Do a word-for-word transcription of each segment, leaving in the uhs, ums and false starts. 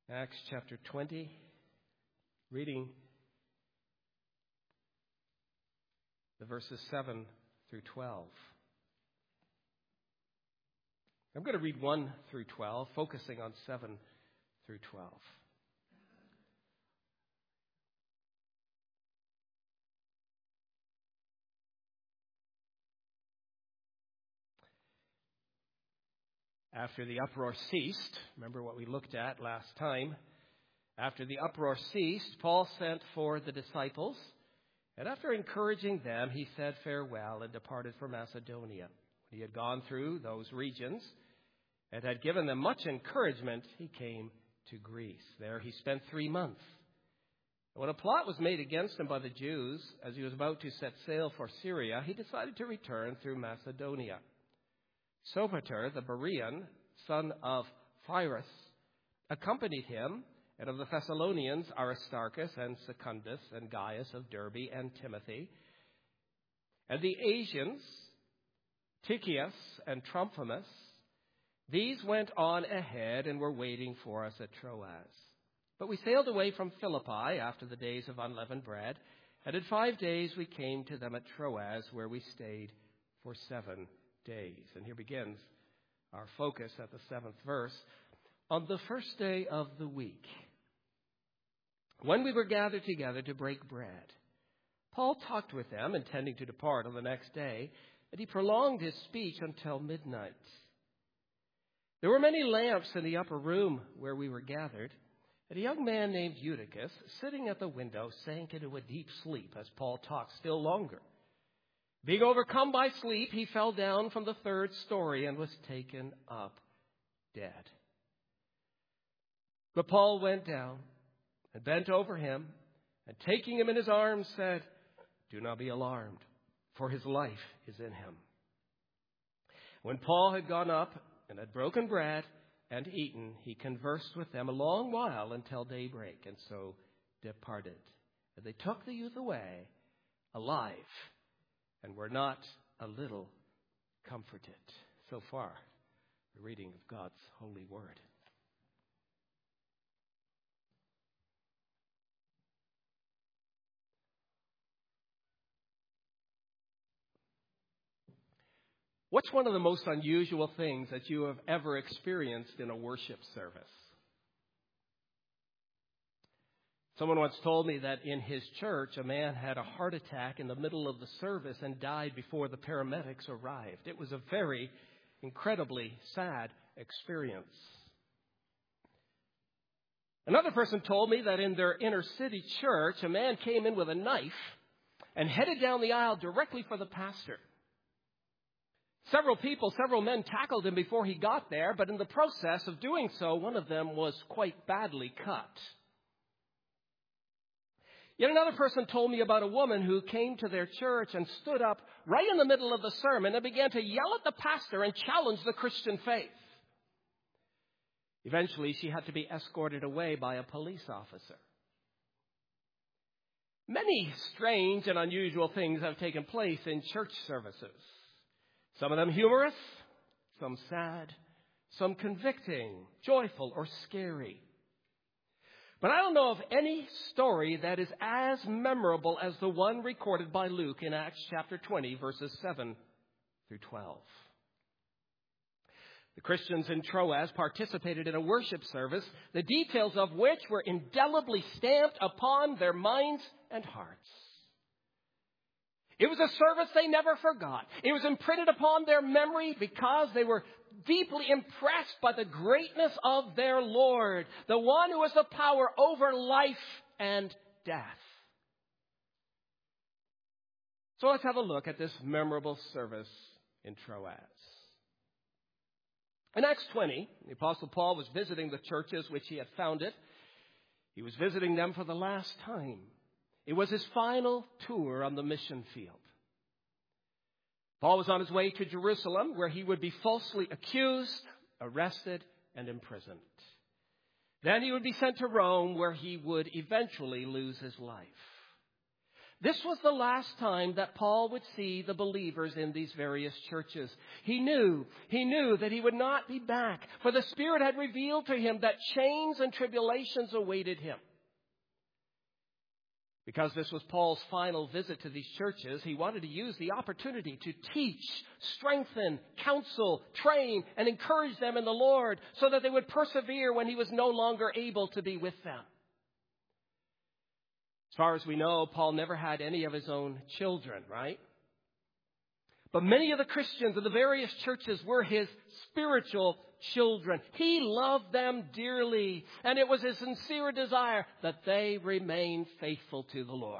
Acts chapter twenty, reading the verses seven through twelve. I'm going to read one through twelve, focusing on seven through twelve. After the uproar ceased, remember what we looked at last time. After the uproar ceased, Paul sent for the disciples, and after encouraging them, he said farewell and departed for Macedonia. When he had gone through those regions and had given them much encouragement, he came to Greece. There he spent three months. And when a plot was made against him by the Jews, as he was about to set sail for Syria, he decided to return through Macedonia. Sopater, the Berean, son of Pyrrhus, accompanied him, and of the Thessalonians, Aristarchus and Secundus and Gaius of Derbe and Timothy. And the Asians, Tychius and Trophimus, these went on ahead and were waiting for us at Troas. But we sailed away from Philippi after the days of unleavened bread, and in five days we came to them at Troas, where we stayed for seven days. And here begins our focus at the seventh verse. On the first day of the week, when we were gathered together to break bread, Paul talked with them, intending to depart on the next day, and he prolonged his speech until midnight. There were many lamps in the upper room where we were gathered, and a young man named Eutychus, sitting at the window, sank into a deep sleep as Paul talked still longer. Being overcome by sleep, he fell down from the third story and was taken up dead. But Paul went down and bent over him, and taking him in his arms said, "Do not be alarmed, for his life is in him." When Paul had gone up and had broken bread and eaten, he conversed with them a long while until daybreak, and so departed. And they took the youth away alive, and were not a little comforted. So far, the reading of God's holy word. What's one of the most unusual things that you have ever experienced in a worship service? Someone once told me that in his church, a man had a heart attack in the middle of the service and died before the paramedics arrived. It was a very incredibly sad experience. Another person told me that in their inner city church, a man came in with a knife and headed down the aisle directly for the pastor. Several people, several men tackled him before he got there, but in the process of doing so, one of them was quite badly cut. Yet another person told me about a woman who came to their church and stood up right in the middle of the sermon and began to yell at the pastor and challenge the Christian faith. Eventually, she had to be escorted away by a police officer. Many strange and unusual things have taken place in church services. Some of them humorous, some sad, some convicting, joyful, or scary. But I don't know of any story that is as memorable as the one recorded by Luke in Acts chapter twenty, verses seven through twelve. The Christians in Troas participated in a worship service, the details of which were indelibly stamped upon their minds and hearts. It was a service they never forgot. It was imprinted upon their memory because they were deeply impressed by the greatness of their Lord, the one who has the power over life and death. So let's have a look at this memorable service in Troas. In Acts twenty, the Apostle Paul was visiting the churches which he had founded. He was visiting them for the last time. It was his final tour on the mission field. Paul was on his way to Jerusalem, where he would be falsely accused, arrested, and imprisoned. Then he would be sent to Rome, where he would eventually lose his life. This was the last time that Paul would see the believers in these various churches. He knew, he knew that he would not be back, for the Spirit had revealed to him that chains and tribulations awaited him. Because this was Paul's final visit to these churches, he wanted to use the opportunity to teach, strengthen, counsel, train, and encourage them in the Lord so that they would persevere when he was no longer able to be with them. As far as we know, Paul never had any of his own children, right? But many of the Christians in the various churches were his spiritual children. He loved them dearly, and it was his sincere desire that they remain faithful to the Lord.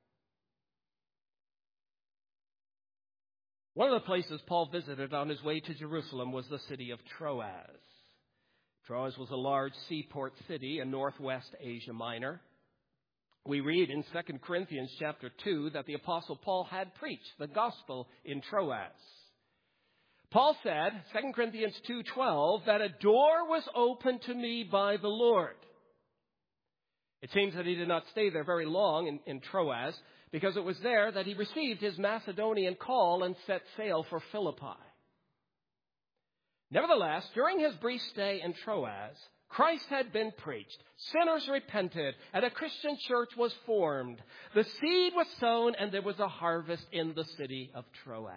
One of the places Paul visited on his way to Jerusalem was the city of Troas. Troas was a large seaport city in northwest Asia Minor. We read in Second Corinthians chapter two that the Apostle Paul had preached the gospel in Troas. Paul said, Second Corinthians two twelve, that a door was opened to me by the Lord. It seems that he did not stay there very long in, in Troas, because it was there that he received his Macedonian call and set sail for Philippi. Nevertheless, during his brief stay in Troas, Christ had been preached, sinners repented, and a Christian church was formed. The seed was sown, and there was a harvest in the city of Troas.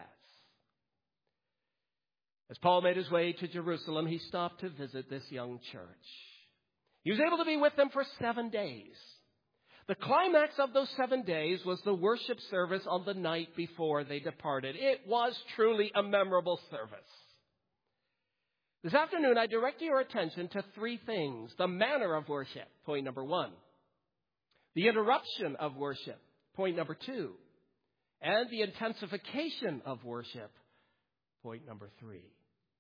As Paul made his way to Jerusalem, he stopped to visit this young church. He was able to be with them for seven days. The climax of those seven days was the worship service on the night before they departed. It was truly a memorable service. This afternoon, I direct your attention to three things. The manner of worship, point number one. The interruption of worship, point number two. And the intensification of worship, point number three.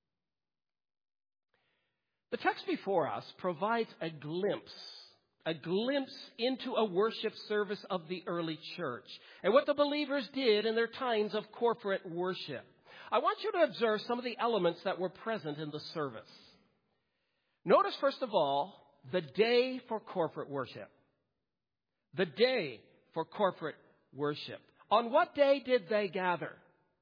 The text before us provides a glimpse, a glimpse into a worship service of the early church and what the believers did in their times of corporate worship. I want you to observe some of the elements that were present in the service. Notice, first of all, the day for corporate worship. The day for corporate worship. On what day did they gather?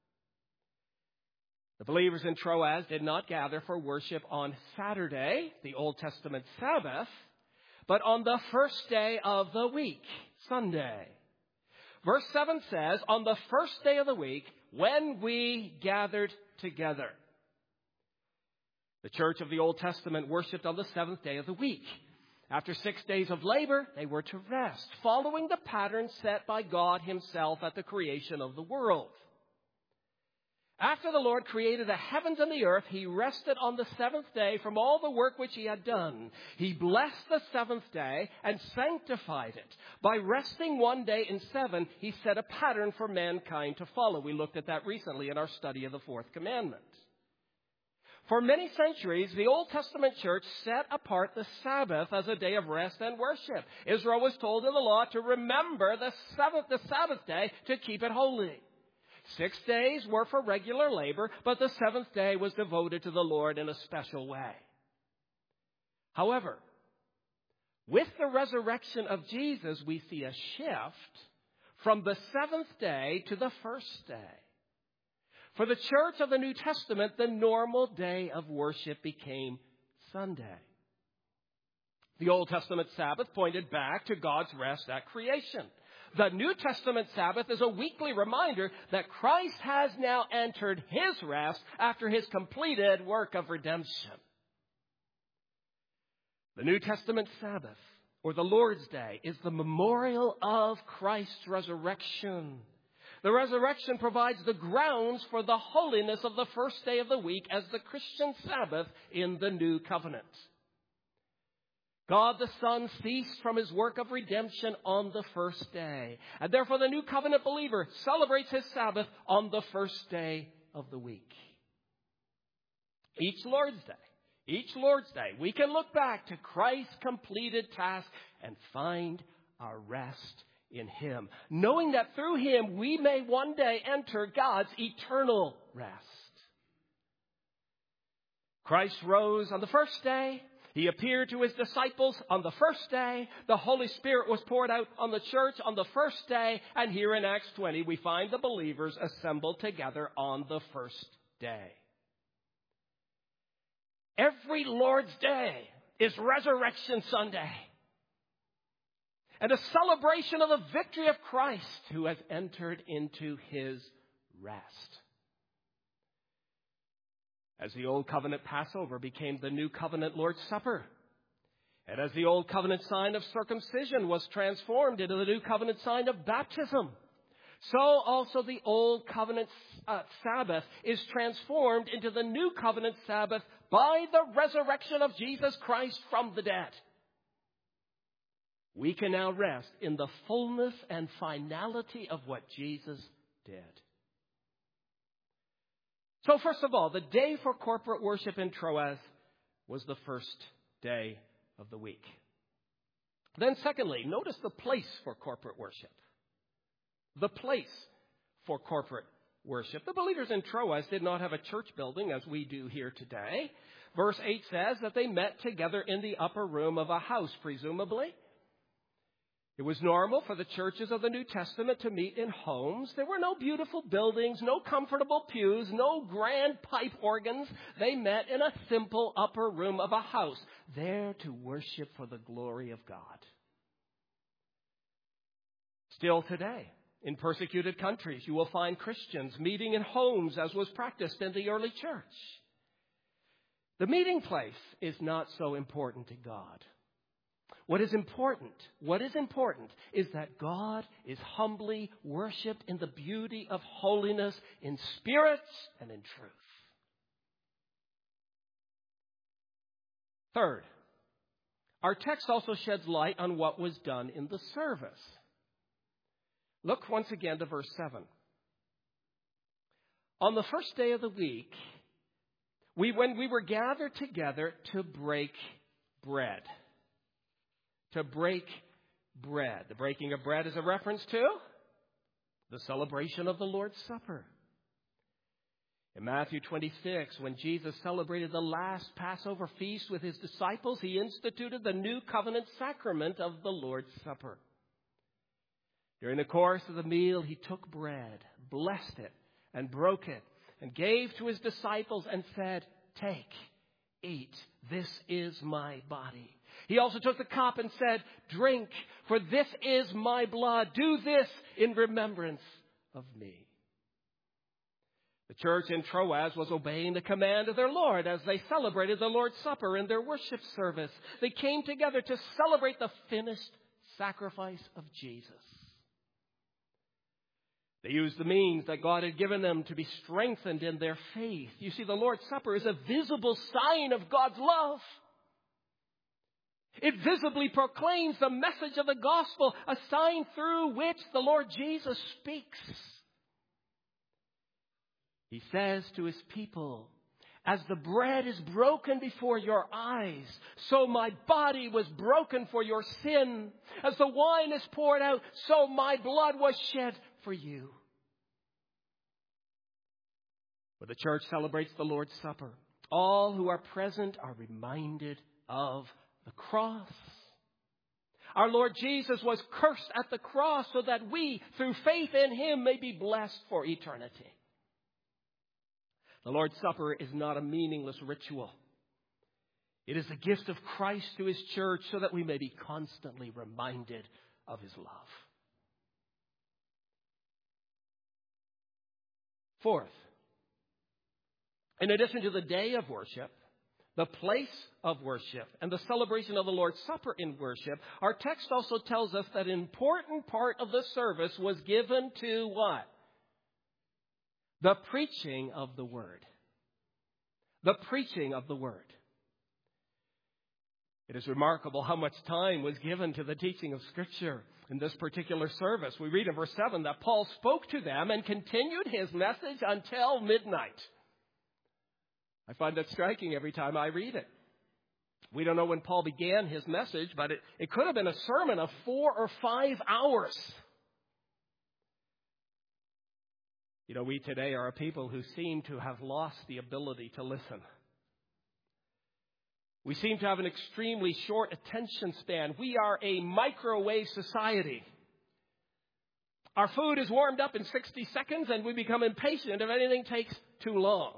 The believers in Troas did not gather for worship on Saturday, the Old Testament Sabbath, but on the first day of the week, Sunday. Verse seven says, on the first day of the week, when we gathered together. The church of the Old Testament worshipped on the seventh day of the week. After six days of labor, they were to rest, following the pattern set by God himself at the creation of the world. After the Lord created the heavens and the earth, he rested on the seventh day from all the work which he had done. He blessed the seventh day and sanctified it. By resting one day in seven, he set a pattern for mankind to follow. We looked at that recently in our study of the fourth commandment. For many centuries, the Old Testament church set apart the Sabbath as a day of rest and worship. Israel was told in the law to remember the seventh, the Sabbath day, to keep it holy. Six days were for regular labor, but the seventh day was devoted to the Lord in a special way. However, with the resurrection of Jesus, we see a shift from the seventh day to the first day. For the church of the New Testament, the normal day of worship became Sunday. The Old Testament Sabbath pointed back to God's rest at creation. The New Testament Sabbath is a weekly reminder that Christ has now entered his rest after his completed work of redemption. The New Testament Sabbath, or the Lord's Day, is the memorial of Christ's resurrection. The resurrection provides the grounds for the holiness of the first day of the week as the Christian Sabbath in the New Covenant. God the Son ceased from his work of redemption on the first day. And therefore the New Covenant believer celebrates his Sabbath on the first day of the week. Each Lord's Day, each Lord's Day, we can look back to Christ's completed task and find our rest in him, knowing that through him we may one day enter God's eternal rest. Christ rose on the first day. He appeared to his disciples on the first day. The Holy Spirit was poured out on the church on the first day. And here in Acts twenty, we find the believers assembled together on the first day. Every Lord's Day is Resurrection Sunday, and a celebration of the victory of Christ who has entered into his rest. As the Old Covenant Passover became the New Covenant Lord's Supper, and as the Old Covenant sign of circumcision was transformed into the New Covenant sign of baptism, so also the Old Covenant uh, Sabbath is transformed into the New Covenant Sabbath by the resurrection of Jesus Christ from the dead. We can now rest in the fullness and finality of what Jesus did. So first of all, the day for corporate worship in Troas was the first day of the week. Then secondly, notice the place for corporate worship. The place for corporate worship. The believers in Troas did not have a church building as we do here today. Verse eight says that they met together in the upper room of a house, presumably. It was normal for the churches of the New Testament to meet in homes. There were no beautiful buildings, no comfortable pews, no grand pipe organs. They met in a simple upper room of a house, there to worship for the glory of God. Still today, in persecuted countries, you will find Christians meeting in homes as was practiced in the early church. The meeting place is not so important to God. What is important, what is important is that God is humbly worshipped in the beauty of holiness, in spirit and in truth. Third, our text also sheds light on what was done in the service. Look once again to verse seven. On the first day of the week, we when we were gathered together to break bread. To break bread. The breaking of bread is a reference to the celebration of the Lord's Supper. In Matthew twenty-six, when Jesus celebrated the last Passover feast with his disciples, he instituted the new covenant sacrament of the Lord's Supper. During the course of the meal, he took bread, blessed it, and broke it, and gave to his disciples and said, "Take, eat, this is my body." He also took the cup and said, "Drink, for this is my blood. Do this in remembrance of me." The church in Troas was obeying the command of their Lord as they celebrated the Lord's Supper in their worship service. They came together to celebrate the finished sacrifice of Jesus. They used the means that God had given them to be strengthened in their faith. You see, the Lord's Supper is a visible sign of God's love. It visibly proclaims the message of the gospel, a sign through which the Lord Jesus speaks. He says to his people, "As the bread is broken before your eyes, so my body was broken for your sin. As the wine is poured out, so my blood was shed for you." When the church celebrates the Lord's Supper, all who are present are reminded of the cross. Our Lord Jesus was cursed at the cross so that we, through faith in him, may be blessed for eternity. The Lord's Supper is not a meaningless ritual. It is the gift of Christ to his church so that we may be constantly reminded of his love. Fourth, in addition to the day of worship, the place of worship, and the celebration of the Lord's Supper in worship, our text also tells us that an important part of the service was given to what? The preaching of the Word. The preaching of the Word. It is remarkable how much time was given to the teaching of Scripture in this particular service. We read in verse seven that Paul spoke to them and continued his message until midnight. I find that striking every time I read it. We don't know when Paul began his message, but it, it could have been a sermon of four or five hours. You know, we today are a people who seem to have lost the ability to listen. We seem to have an extremely short attention span. We are a microwave society. Our food is warmed up in sixty seconds, and we become impatient if anything takes too long.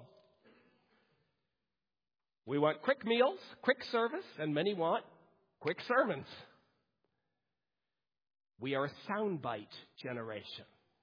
We want quick meals, quick service, and many want quick sermons. We are a soundbite generation.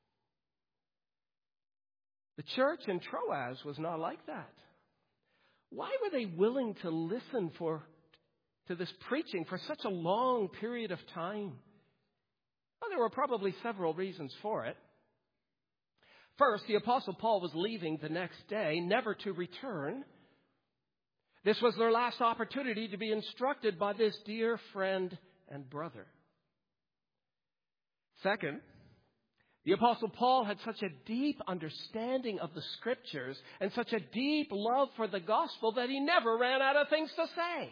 The church in Troas was not like that. Why were they willing to listen for to this preaching for such a long period of time? Well, there were probably several reasons for it. First, the Apostle Paul was leaving the next day, never to return. This was their last opportunity to be instructed by this dear friend and brother. Second, the Apostle Paul had such a deep understanding of the Scriptures and such a deep love for the gospel that he never ran out of things to say.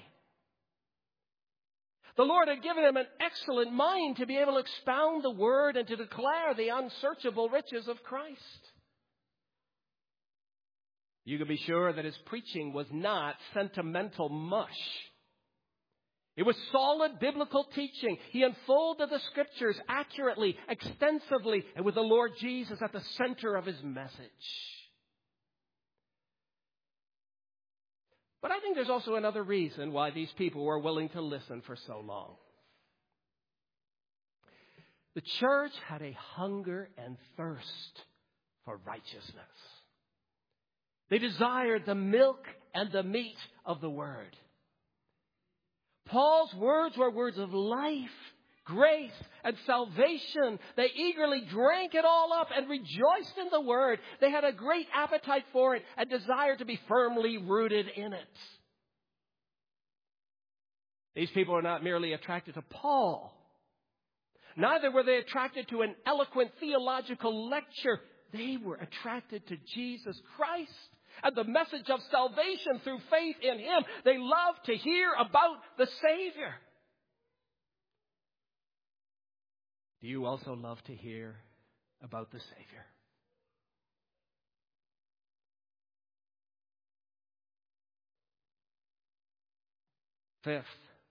The Lord had given him an excellent mind to be able to expound the Word and to declare the unsearchable riches of Christ. You can be sure that his preaching was not sentimental mush. It was solid biblical teaching. He unfolded the Scriptures accurately, extensively, and with the Lord Jesus at the center of his message. But I think there's also another reason why these people were willing to listen for so long. The church had a hunger and thirst for righteousness. They desired the milk and the meat of the Word. Paul's words were words of life, grace, and salvation. They eagerly drank it all up and rejoiced in the Word. They had a great appetite for it and desired to be firmly rooted in it. These people are not merely attracted to Paul. Neither were they attracted to an eloquent theological lecture. They were attracted to Jesus Christ and the message of salvation through faith in Him. They loved to hear about the Savior. Do you also love to hear about the Savior? Fifth,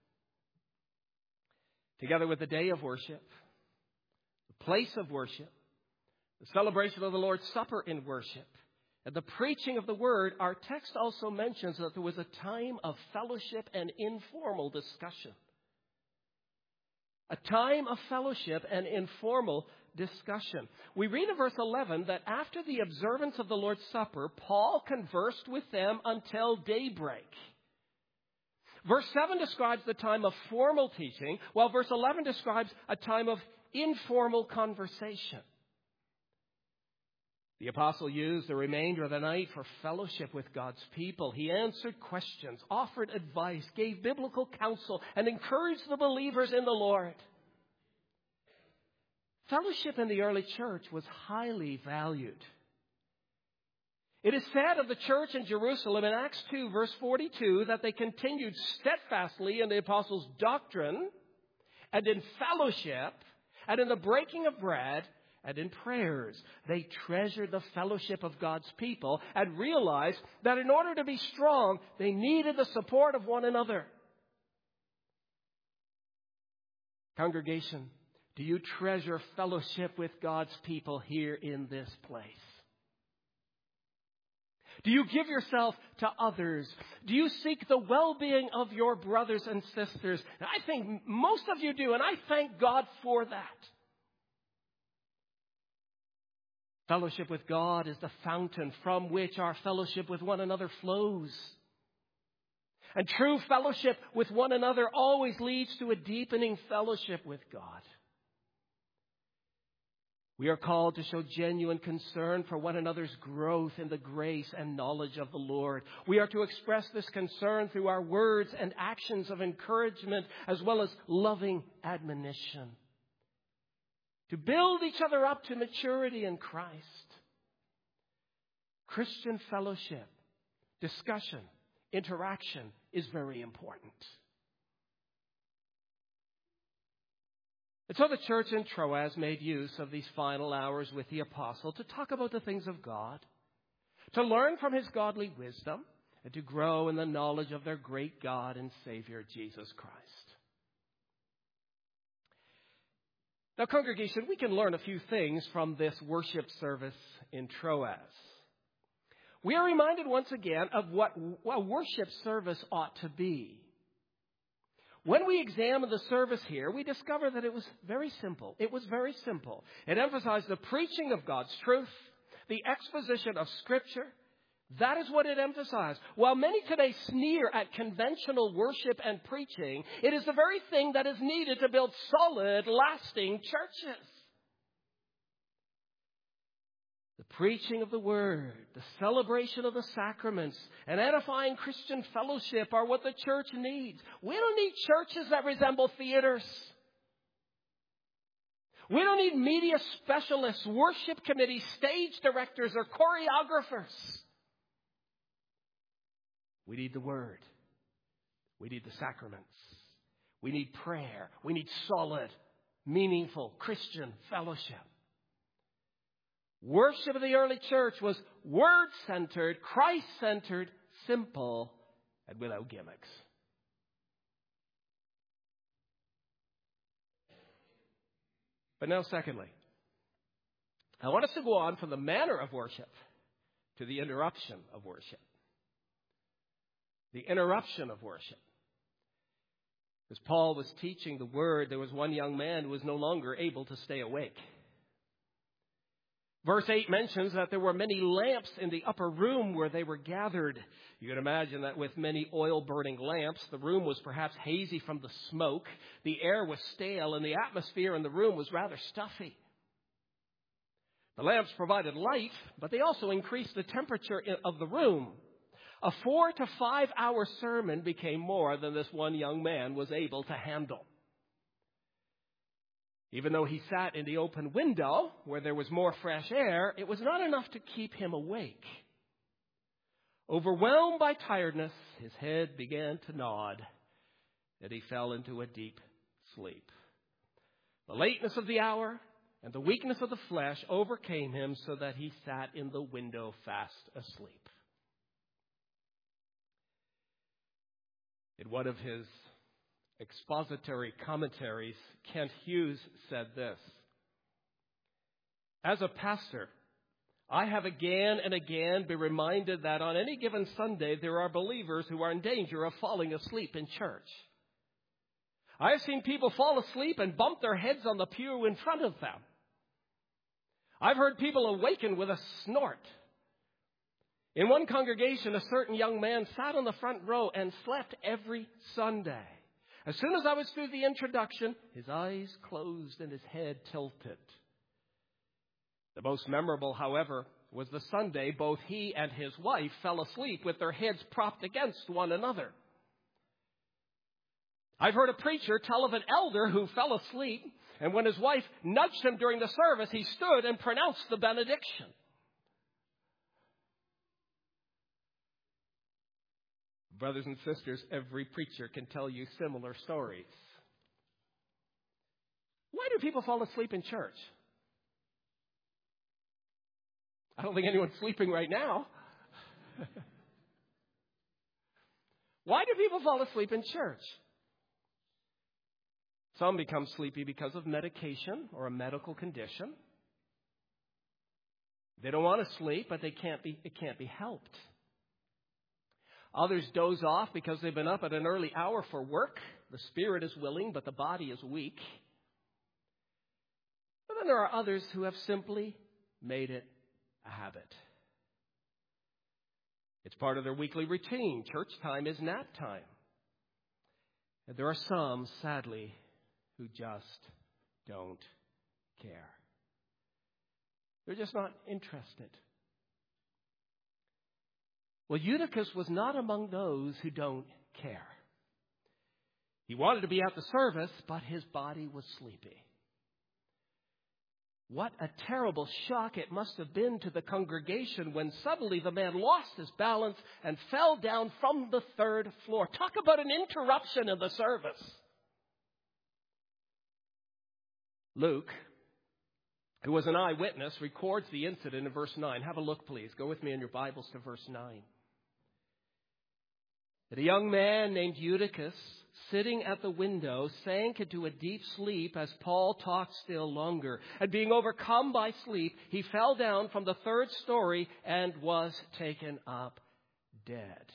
together with the day of worship, the place of worship, the celebration of the Lord's Supper in worship, and the preaching of the Word, our text also mentions that there was a time of fellowship and informal discussion. A time of fellowship and informal discussion. We read in verse eleven that after the observance of the Lord's Supper, Paul conversed with them until daybreak. Verse seven describes the time of formal teaching, while verse eleven describes a time of informal conversation. The apostle used the remainder of the night for fellowship with God's people. He answered questions, offered advice, gave biblical counsel, and encouraged the believers in the Lord. Fellowship in the early church was highly valued. It is said of the church in Jerusalem in Acts two, verse forty-two, that they continued steadfastly in the apostles' doctrine and in fellowship and in the breaking of bread and in prayers. They treasured the fellowship of God's people and realized that in order to be strong, they needed the support of one another. Congregation, do you treasure fellowship with God's people here in this place? Do you give yourself to others? Do you seek the well-being of your brothers and sisters? And I think most of you do, and I thank God for that. Fellowship with God is the fountain from which our fellowship with one another flows. And true fellowship with one another always leads to a deepening fellowship with God. We are called to show genuine concern for one another's growth in the grace and knowledge of the Lord. We are to express this concern through our words and actions of encouragement as well as loving admonition. To build each other up to maturity in Christ. Christian fellowship, discussion, interaction is very important. And so the church in Troas made use of these final hours with the apostle to talk about the things of God, to learn from his godly wisdom, and to grow in the knowledge of their great God and Savior, Jesus Christ. Now, congregation, we can learn a few things from this worship service in Troas. We are reminded once again of what a worship service ought to be. When we examine the service here, we discover that it was very simple. It was very simple. It emphasized the preaching of God's truth, the exposition of Scripture. That is what it emphasized. While many today sneer at conventional worship and preaching, it is the very thing that is needed to build solid, lasting churches. The preaching of the Word, the celebration of the sacraments, and edifying Christian fellowship are what the church needs. We don't need churches that resemble theaters. We don't need media specialists, worship committees, stage directors, or choreographers. We need the Word. We need the sacraments. We need prayer. We need solid, meaningful Christian fellowship. Worship of the early church was Word-centered, Christ-centered, simple, and without gimmicks. But now, secondly, I want us to go on from the manner of worship to the interruption of worship. The interruption of worship. As Paul was teaching the Word, there was one young man who was no longer able to stay awake. Verse eight mentions that there were many lamps in the upper room where they were gathered. You can imagine that with many oil-burning lamps, the room was perhaps hazy from the smoke. The air was stale, and the atmosphere in the room was rather stuffy. The lamps provided light, but they also increased the temperature of the room. A four to five hour sermon became more than this one young man was able to handle. Even though he sat in the open window where there was more fresh air, it was not enough to keep him awake. Overwhelmed by tiredness, his head began to nod, and he fell into a deep sleep. The lateness of the hour and the weakness of the flesh overcame him so that he sat in the window fast asleep. In one of his expository commentaries, Kent Hughes said this: "As a pastor, I have again and again been reminded that on any given Sunday there are believers who are in danger of falling asleep in church. I have seen people fall asleep and bump their heads on the pew in front of them. I've heard people awaken with a snort. In one congregation, a certain young man sat on the front row and slept every Sunday. As soon as I was through the introduction, his eyes closed and his head tilted. The most memorable, however, was the Sunday both he and his wife fell asleep with their heads propped against one another. I've heard a preacher tell of an elder who fell asleep, and when his wife nudged him during the service, he stood and pronounced the benediction. Brothers and sisters, every preacher can tell you similar stories. Why do people fall asleep in church? I don't think anyone's sleeping right now. Why do people fall asleep in church? Some become sleepy because of medication or a medical condition. They don't want to sleep, but they can't be, it can't be helped. Others doze off because they've been up at an early hour for work. The spirit is willing, but the body is weak. But then there are others who have simply made it a habit. It's part of their weekly routine. Church time is nap time. And there are some, sadly, who just don't care. They're just not interested. Well, Eutychus was not among those who don't care. He wanted to be at the service, but his body was sleepy. What a terrible shock it must have been to the congregation when suddenly the man lost his balance and fell down from the third floor. Talk about an interruption in the service. Luke, who was an eyewitness, records the incident in verse nine. Have a look, please. Go with me in your Bibles to verse nine. that a young man named Eutychus, sitting at the window, sank into a deep sleep as Paul talked still longer. And being overcome by sleep, he fell down from the third story and was taken up dead.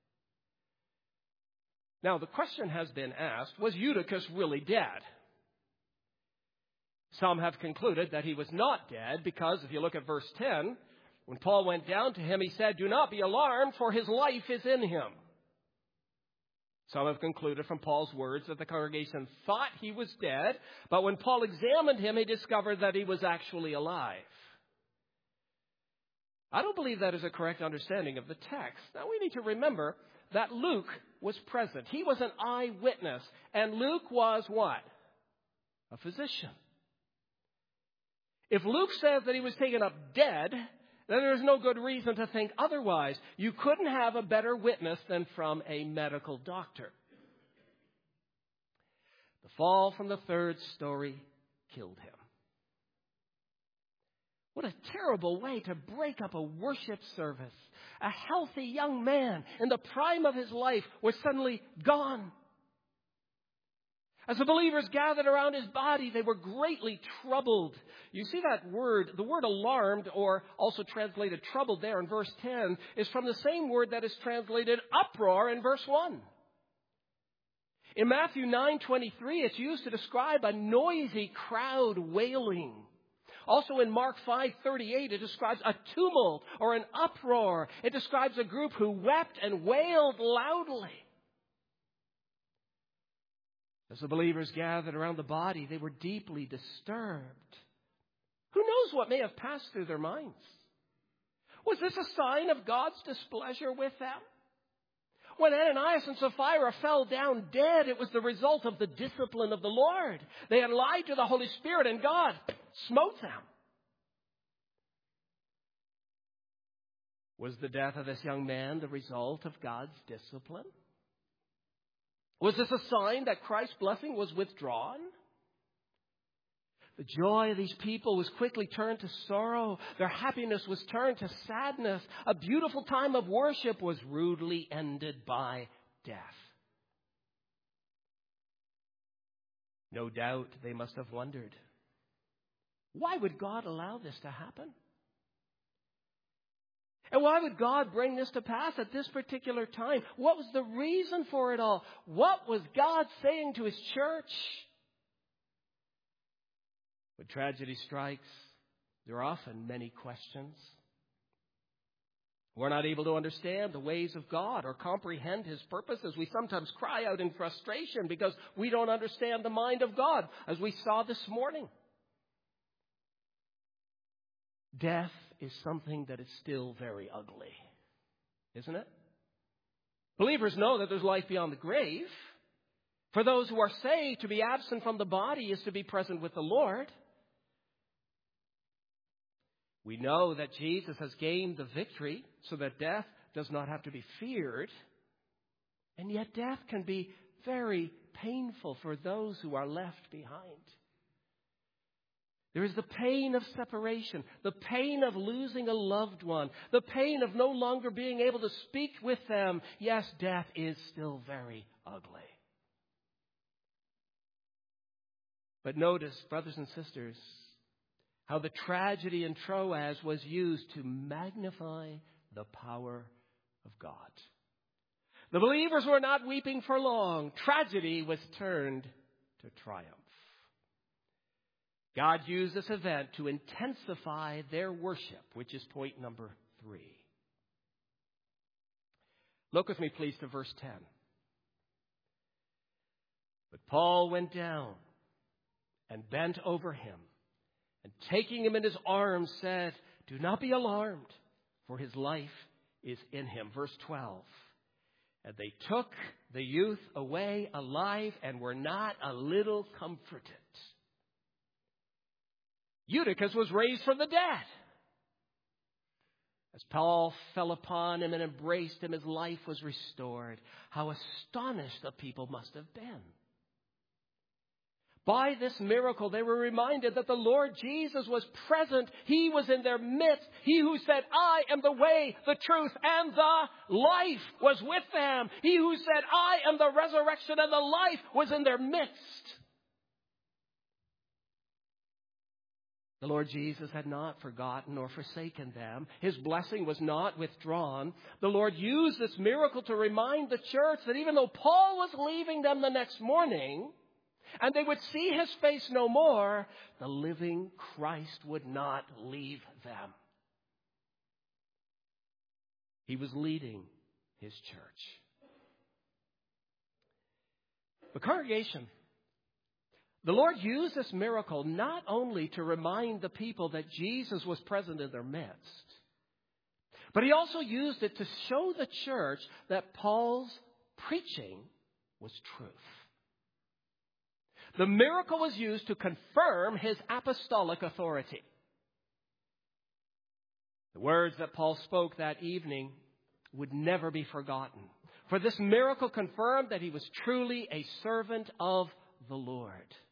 Now, the question has been asked, was Eutychus really dead? Some have concluded that he was not dead because, if you look at verse ten, when Paul went down to him, he said, "Do not be alarmed, for his life is in him." Some have concluded from Paul's words that the congregation thought he was dead, but when Paul examined him, he discovered that he was actually alive. I don't believe that is a correct understanding of the text. Now, we need to remember that Luke was present. He was an eyewitness, and Luke was what? A physician. If Luke says that he was taken up dead, then there is no good reason to think otherwise. You couldn't have a better witness than from a medical doctor. The fall from the third story killed him. What a terrible way to break up a worship service. A healthy young man in the prime of his life was suddenly gone. As the believers gathered around his body, they were greatly troubled. You see that word, the word alarmed, or also translated troubled there in verse ten, is from the same word that is translated uproar in verse one. In Matthew nine twenty-three, it's used to describe a noisy crowd wailing. Also in Mark five thirty-eight, it describes a tumult or an uproar. It describes a group who wept and wailed loudly. As the believers gathered around the body, they were deeply disturbed. Who knows what may have passed through their minds? Was this a sign of God's displeasure with them? When Ananias and Sapphira fell down dead, it was the result of the discipline of the Lord. They had lied to the Holy Spirit, and God smote them. Was the death of this young man the result of God's discipline? Was this a sign that Christ's blessing was withdrawn? The joy of these people was quickly turned to sorrow. Their happiness was turned to sadness. A beautiful time of worship was rudely ended by death. No doubt they must have wondered, why would God allow this to happen? And why would God bring this to pass at this particular time? What was the reason for it all? What was God saying to his church? When tragedy strikes, there are often many questions. We're not able to understand the ways of God or comprehend his purposes. We sometimes cry out in frustration because we don't understand the mind of God, as we saw this morning. Death is something that is still very ugly, isn't it? Believers know that there's life beyond the grave. For those who are saved, to be absent from the body is to be present with the Lord. We know that Jesus has gained the victory so that death does not have to be feared. And yet death can be very painful for those who are left behind. There is the pain of separation, the pain of losing a loved one, the pain of no longer being able to speak with them. Yes, death is still very ugly. But notice, brothers and sisters, how the tragedy in Troas was used to magnify the power of God. The believers were not weeping for long. Tragedy was turned to triumph. God used this event to intensify their worship, which is point number three. Look with me, please, to verse ten. But Paul went down and bent over him, and taking him in his arms said, "Do not be alarmed, for his life is in him." Verse twelve. And they took the youth away alive and were not a little comforted. Eutychus was raised from the dead. As Paul fell upon him and embraced him, his life was restored. How astonished the people must have been. By this miracle, they were reminded that the Lord Jesus was present. He was in their midst. He who said, I am the way, the truth, and the life was with them. He who said, I am the resurrection and the life was in their midst. The Lord Jesus had not forgotten or forsaken them. His blessing was not withdrawn. The Lord used this miracle to remind the church that even though Paul was leaving them the next morning, and they would see his face no more, the living Christ would not leave them. He was leading his church. The congregation, the Lord used this miracle not only to remind the people that Jesus was present in their midst, but he also used it to show the church that Paul's preaching was truth. The miracle was used to confirm his apostolic authority. The words that Paul spoke that evening would never be forgotten. For this miracle confirmed that he was truly a servant of the Lord.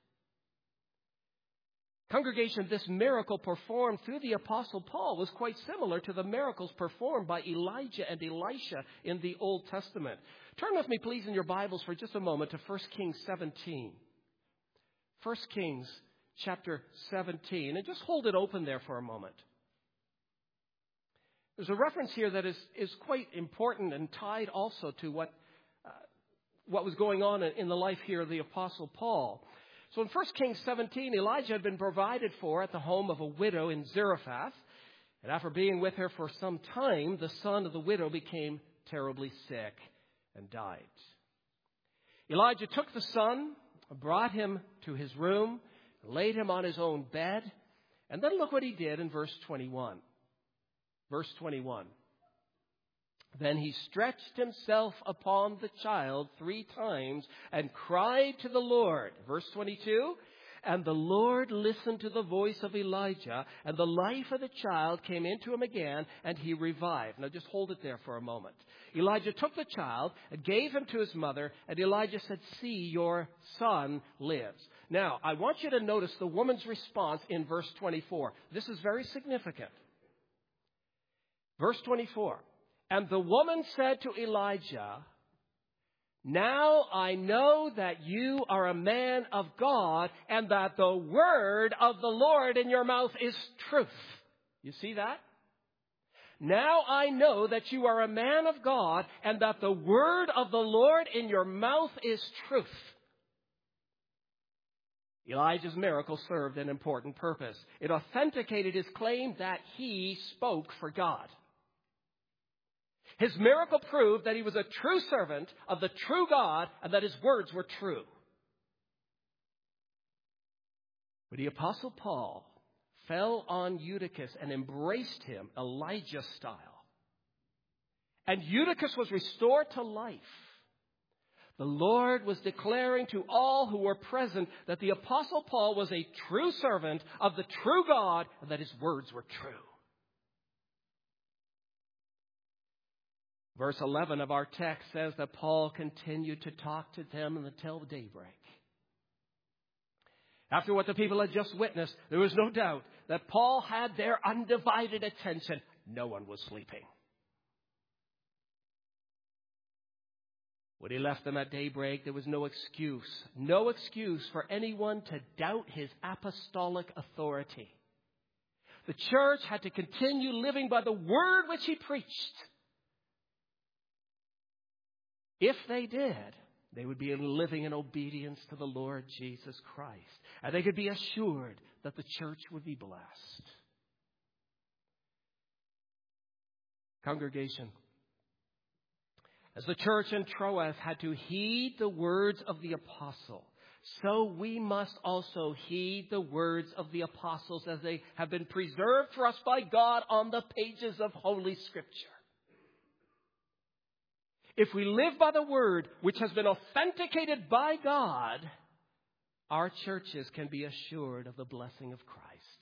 Congregation, this miracle performed through the Apostle Paul was quite similar to the miracles performed by Elijah and Elisha in the Old Testament. Turn with me, please, in your Bibles for just a moment to First Kings seventeen. First Kings chapter seventeen, and just hold it open there for a moment. There's a reference here that is, is quite important and tied also to what, uh, what was going on in the life here of the Apostle Paul. So in First Kings seventeen, Elijah had been provided for at the home of a widow in Zarephath. And after being with her for some time, the son of the widow became terribly sick and died. Elijah took the son, brought him to his room, laid him on his own bed, and then look what he did in verse twenty-one. Verse twenty-one. Then he stretched himself upon the child three times and cried to the Lord. Verse twenty-two. And the Lord listened to the voice of Elijah, and the life of the child came into him again, and he revived. Now just hold it there for a moment. Elijah took the child and gave him to his mother, and Elijah said, see, your son lives. Now, I want you to notice the woman's response in verse twenty-four. This is very significant. Verse twenty-four. And the woman said to Elijah, now I know that you are a man of God, and that the word of the Lord in your mouth is truth. You see that? Now I know that you are a man of God, and that the word of the Lord in your mouth is truth. Elijah's miracle served an important purpose. It authenticated his claim that he spoke for God. His miracle proved that he was a true servant of the true God and that his words were true. When the Apostle Paul fell on Eutychus and embraced him, Elijah style, and Eutychus was restored to life, the Lord was declaring to all who were present that the Apostle Paul was a true servant of the true God and that his words were true. Verse eleven of our text says that Paul continued to talk to them until daybreak. After what the people had just witnessed, there was no doubt that Paul had their undivided attention. No one was sleeping. When he left them at daybreak, there was no excuse, no excuse for anyone to doubt his apostolic authority. The church had to continue living by the word which he preached. If they did, they would be living in obedience to the Lord Jesus Christ. And they could be assured that the church would be blessed. Congregation, as the church in Troas had to heed the words of the apostle, so we must also heed the words of the apostles as they have been preserved for us by God on the pages of Holy Scripture. If we live by the word which has been authenticated by God, our churches can be assured of the blessing of Christ.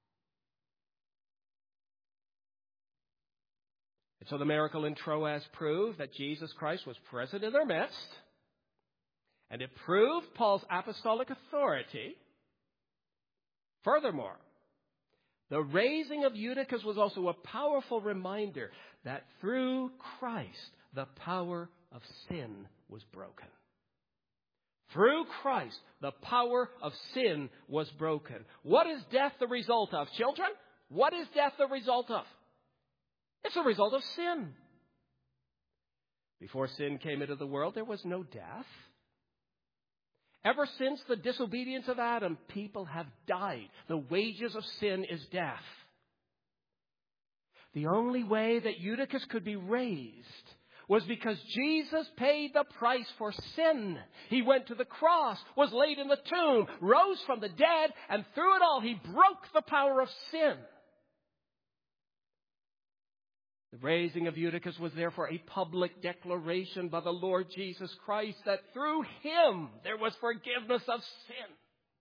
And so the miracle in Troas proved that Jesus Christ was present in their midst, And it proved Paul's apostolic authority. Furthermore, the raising of Eutychus was also a powerful reminder that through Christ, the power of sin was broken. Through Christ, the power of sin was broken. What is death the result of, children? What is death the result of? It's a result of sin. Before sin came into the world, there was no death. Ever since the disobedience of Adam, people have died. The wages of sin is death. The only way that Eutychus could be raised was because Jesus paid the price for sin. He went to the cross, was laid in the tomb, rose from the dead, and through it all, he broke the power of sin. The raising of Eutychus was therefore a public declaration by the Lord Jesus Christ that through him there was forgiveness of sin.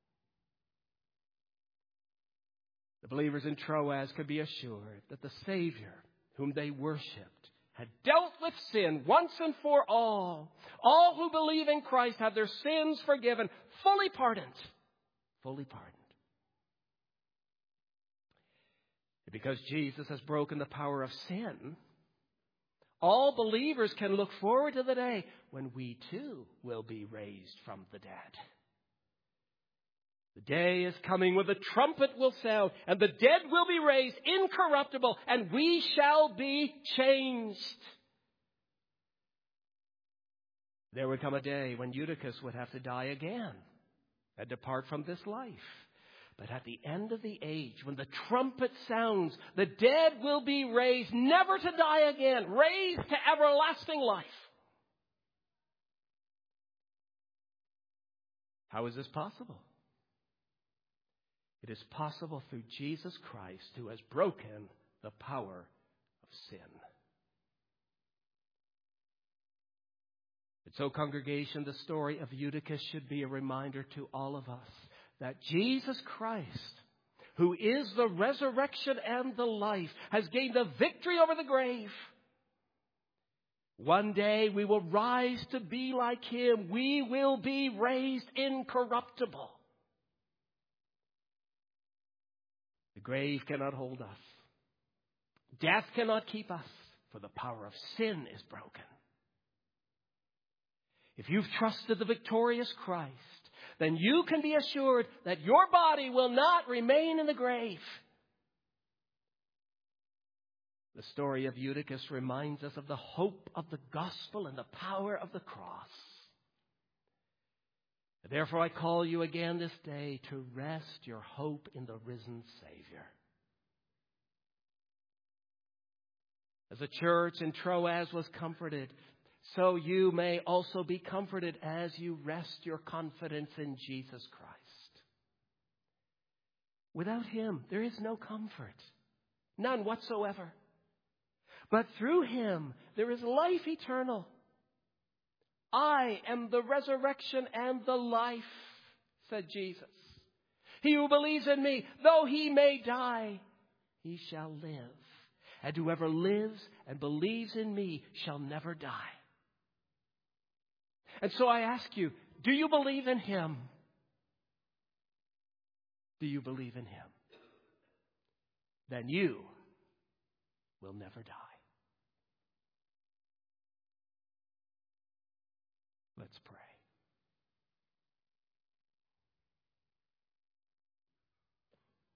The believers in Troas could be assured that the Savior whom they worshipped had dealt with sin once and for all. All who believe in Christ have their sins forgiven, fully pardoned. Fully pardoned. Because Jesus has broken the power of sin, all believers can look forward to the day when we too will be raised from the dead. The day is coming when the trumpet will sound and the dead will be raised incorruptible and we shall be changed. There would come a day when Eutychus would have to die again and depart from this life. But at the end of the age, when the trumpet sounds, the dead will be raised, never to die again, raised to everlasting life. How is this possible? It is possible through Jesus Christ, who has broken the power of sin. And so, congregation, the story of Eutychus should be a reminder to all of us that Jesus Christ, who is the resurrection and the life, has gained the victory over the grave. One day we will rise to be like him. We will be raised incorruptible. The grave cannot hold us. Death cannot keep us, for the power of sin is broken. If you've trusted the victorious Christ, then you can be assured that your body will not remain in the grave. The story of Eutychus reminds us of the hope of the gospel and the power of the cross. Therefore, I call you again this day to rest your hope in the risen Savior. As the church in Troas was comforted, so you may also be comforted as you rest your confidence in Jesus Christ. Without him, there is no comfort, none whatsoever. But through him, there is life eternal. I am the resurrection and the life, said Jesus. He who believes in me, though he may die, he shall live. And whoever lives and believes in me shall never die. And so I ask you, do you believe in him? Do you believe in him? Then you will never die. Let's pray.